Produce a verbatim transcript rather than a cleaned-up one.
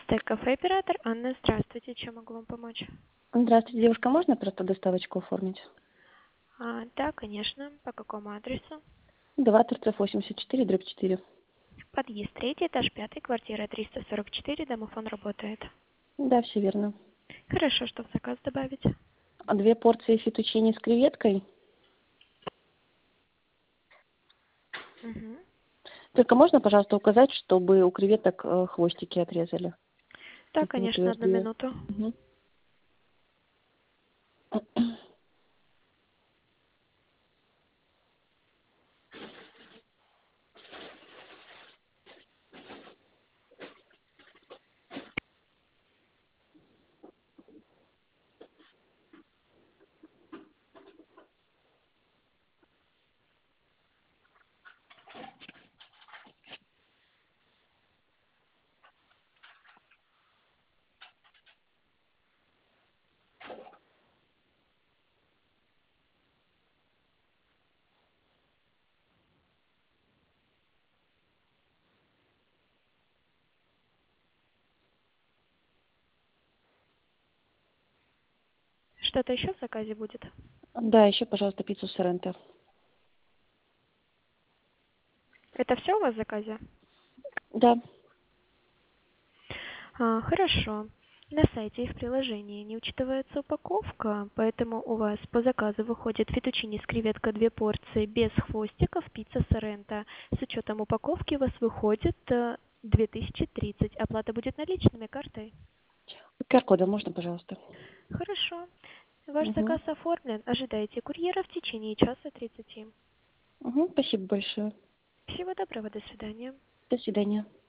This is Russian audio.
Стейк кафе оператор Анна, здравствуйте, чем могу вам помочь? Здравствуйте, девушка, можно просто доставочку оформить? А, да, конечно. По какому адресу? два торцев восемьдесят четыре, дробь четыре. Подъезд третий, этаж пятый, квартира триста сорок четыре, домофон работает. Да, все верно. Хорошо, что в заказ добавить? А две порции фетучини с креветкой. Угу. Только можно, пожалуйста, указать, чтобы у креветок э, хвостики отрезали? Да, Угу, то конечно, есть одну две. минуту. Мгм. Что-то еще в заказе будет? Да, еще, пожалуйста, пиццу соренто. Это все у вас в заказе? Да. А, хорошо. На сайте и в приложении не учитывается упаковка, поэтому у вас по заказу выходит фетучини с креветкой две порции без хвостиков, пицца соренто. С учетом упаковки у вас выходит э, две тысячи тридцать. Оплата будет наличными картой? ку ар кодом можно, пожалуйста? Хорошо. Ваш Угу. заказ оформлен. Ожидайте курьера в течение часа тридцати. Угу, спасибо большое. Всего доброго, до свидания. До свидания.